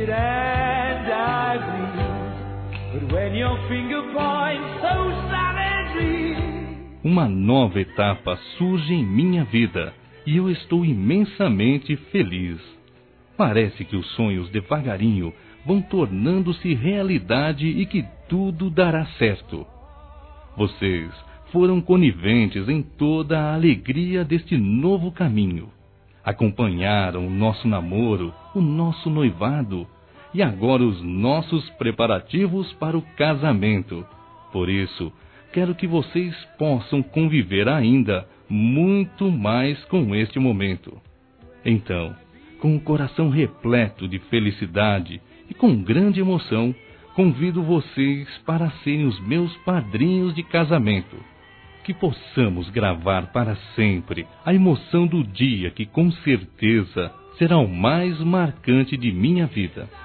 it and I bleed. But when your finger points so savagely. Uma nova etapa surge em minha vida e eu estou imensamente feliz. Parece que os sonhos devagarinho vão tornando-se realidade e que tudo dará certo. Vocês foram coniventes em toda a alegria deste novo caminho. Acompanharam o nosso namoro, o nosso noivado e agora os nossos preparativos para o casamento. Por isso, quero que vocês possam conviver ainda muito mais com este momento. Então, com o coração repleto de felicidade e com grande emoção, convido vocês para serem os meus padrinhos de casamento. Que possamos gravar para sempre a emoção do dia que com certeza será o mais marcante de minha vida.